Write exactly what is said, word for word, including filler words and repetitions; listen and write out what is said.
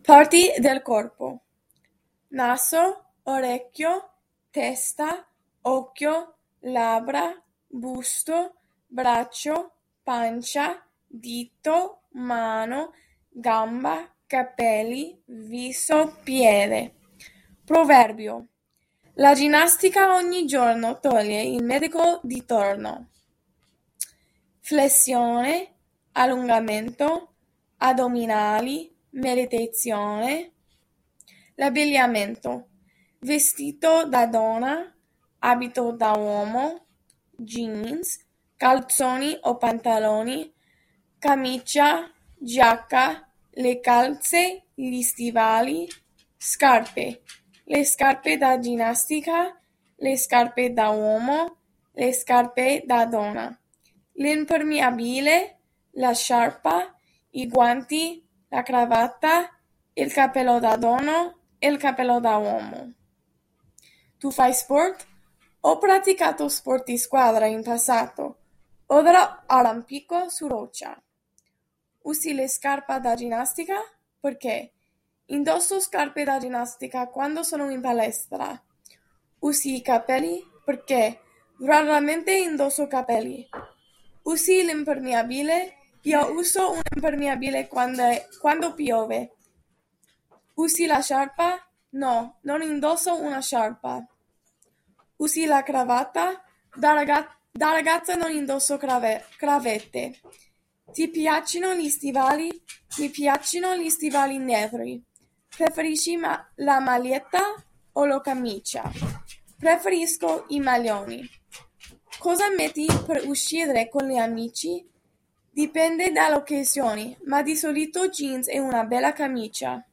Parti del corpo: naso, orecchio, testa, occhio, labbra, busto, braccio, pancia, dito, mano, gamba, capelli, viso, piede. Proverbio: la ginnastica ogni giorno toglie il medico di torno. Flessione, allungamento, addominali, meditazione. L'abbigliamento: vestito da donna, abito da uomo, jeans, calzoni o pantaloni, camicia, giacca, le calze, gli stivali, scarpe, le scarpe da ginnastica, le scarpe da uomo, le scarpe da donna, l'impermeabile, la sciarpa, i guanti, la cravatta, il cappello da donna e il cappello da uomo. Tu fai sport? Ho praticato sport di squadra in passato. Ora arrampico su roccia. Usi le scarpe da ginnastica? Perché? Indosso scarpe da ginnastica quando sono in palestra. Usi i capelli? Perché? Raramente indosso capelli. Usi l'impermeabile? Io uso un impermeabile quando, quando piove. Usi la sciarpa? No, non indosso una sciarpa. Usi la cravatta? Da, raga- da ragazza non indosso crave- cravette. Ti piacciono gli stivali? Mi piacciono gli stivali neri. Preferisci ma- la maglietta o la camicia? Preferisco i maglioni. Cosa metti per uscire con gli amici? Dipende dall'occasione, ma di solito jeans e una bella camicia.